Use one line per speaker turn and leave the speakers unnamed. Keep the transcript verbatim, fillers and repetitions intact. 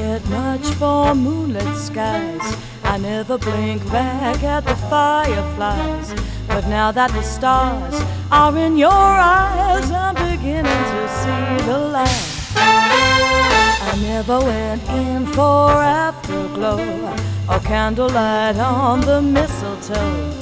cared much for moonlit skies. I never blink back at the fireflies. But now that the stars are in your eyes, I'm beginning to see the light. I never went in for afterglow or candlelight on the mistletoe.